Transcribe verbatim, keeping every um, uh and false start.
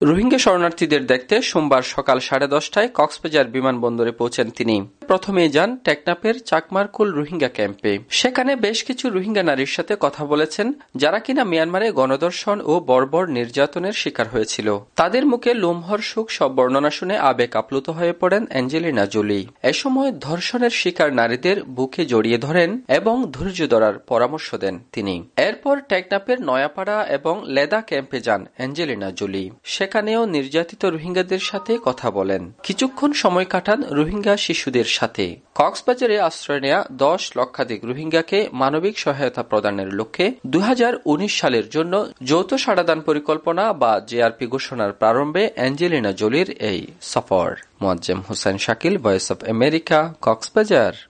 রোহিঙ্গা শরণার্থীদের দেখতে সোমবার সকাল সাড়ে দশটায় কক্সবাজার বিমানবন্দরে পৌঁছেন তিনি। প্রথমে যান টেকনাফের চাকমারকুল রোহিঙ্গা ক্যাম্পে। সেখানে বেশ কিছু রোহিঙ্গা নারীর সাথে কথা বলেছেন, যারা কিনা মিয়ানমারে গণধর্ষণ ও বর্বর নির্যাতনের শিকার হয়েছিল। তাদের মুখে লোমহর্ষক সব বর্ণনা শুনে আবেগ আপ্লুত হয়ে পড়েন অ্যাঞ্জেলিনা জোলি। এ সময় ধর্ষণের শিকার নারীদের বুকে জড়িয়ে ধরেন এবং ধৈর্য ধরার পরামর্শ দেন তিনি। এরপর টেকনাফের নয়াপাড়া এবং লেদা ক্যাম্পে যান অ্যাঞ্জেলিনা জোলি। সেখানেও নির্যাতিত রোহিঙ্গাদের সাথে কথা বলেন। কিছুক্ষণ সময় কাটান রোহিঙ্গা শিশুদের সাথে। কক্সবাজারে আশ্রয় নেয়া দশ লক্ষাধিক রোহিঙ্গাকে মানবিক সহায়তা প্রদানের লক্ষ্যে দুই হাজার উনিশ সালের জন্য যৌথ সাড়াদান পরিকল্পনা বা জেআরপি ঘোষণার প্রারম্ভে অ্যাঞ্জেলিনা জোলির এই সফর। Moazzem Hossain Shakil, Voice of America, Cox's Bazar.